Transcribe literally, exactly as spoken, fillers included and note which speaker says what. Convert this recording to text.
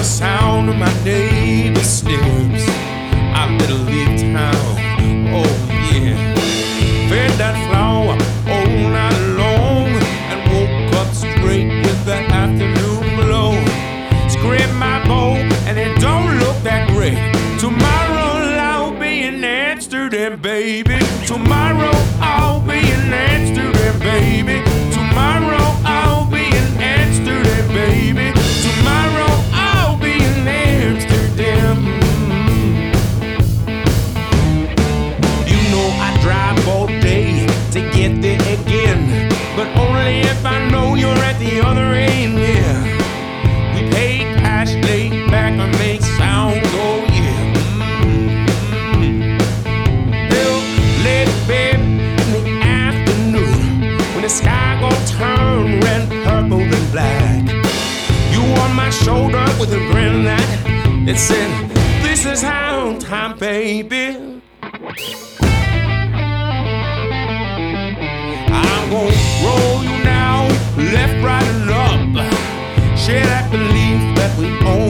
Speaker 1: sound of my neighbor's snips. I better leave town, oh yeah. Fed that flower all night long and woke up straight with the afternoon glow. Scrape my bow and it don't look that great. Tomorrow I'll be in Amsterdam, baby. Tomorrow I'll be in Amsterdam, baby. Tomorrow I'll be in Amsterdam, baby. Tomorrow I'll be in Amsterdam. You know I drive all day to get there again, but only if I know you're at the other end, yeah. We pay cash, lay back and make sound, oh yeah. Mm-hmm. Hell, late babe, in the afternoon, when the sky gon' turn red, purple, and black. You on my shoulder with a grin that it said, this is how time, baby. I'm gon' roll you now, left, right, and up. Share that belief that we own.